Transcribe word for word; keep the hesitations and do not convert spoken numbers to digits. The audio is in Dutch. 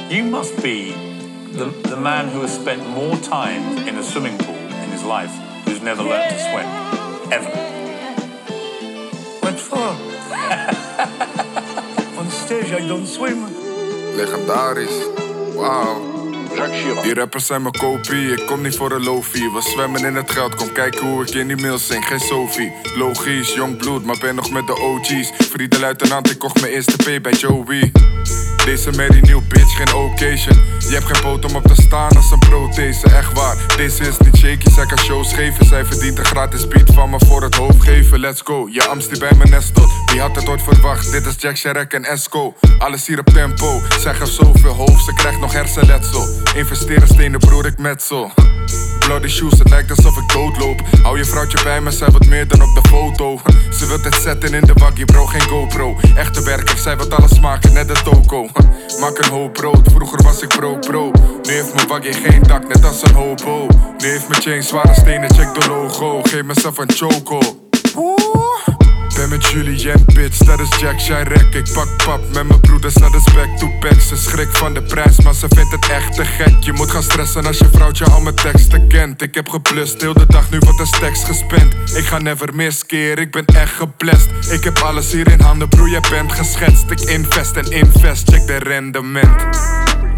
You must be the, the man who has spent more time in a swimming pool in his life who's never learned to swim. Ever. What for? On stage, I don't swim. Legendarisch. Wauw. Die rappers zijn mijn kopie, ik kom niet voor een lofie. We zwemmen in het geld, kom kijken hoe ik in die mail zing. Geen Sophie, logisch, jong bloed, maar ben nog met de O G's. Friede luitenant, ik kocht mijn eerste P bij Joey. Deze Mary New bitch, geen occasion. Je hebt geen poot om op te staan als een prothese, echt waar. Deze is niet shaky, zij kan shows geven. Zij verdient een gratis beat van me voor het hoofd geven. Let's go, je Amst die bij me nestot. Wie had het ooit verwacht, dit is Jack Sharek en Esco. Alles hier op tempo, zij geeft zoveel hoofd, ze krijgt nog hersenletsel. Investeren stenen broer, ik metsel. Bloody shoes, het lijkt alsof ik doodloop. Hou je vrouwtje bij me, zij wat meer dan op de foto. Ze wilt het zetten in de waggie, bro, geen GoPro. Echte werker, zij wat alles maken, net de toko. Maak een hoop brood, vroeger was ik pro-pro. Nu heeft mijn waggie geen dak, net als een hobo. Nu heeft mijn chain zware stenen, check de logo. Geef mezelf een choco. Oeh. Ben met Julien, bitch, dat is Jack Sharek. Ik pak pap met mijn broeders, dat is back to back. Ze schrik van de prijs, maar ze vindt het echt te gek. Je moet gaan stressen als je vrouwtje al mijn teksten kent. Ik heb geplust, heel de dag nu wordt een stacks gespend. Ik ga never miskeer, ik ben echt geblest. Ik heb alles hier in handen, broer, je bent geschetst. Ik invest en invest, check de rendement.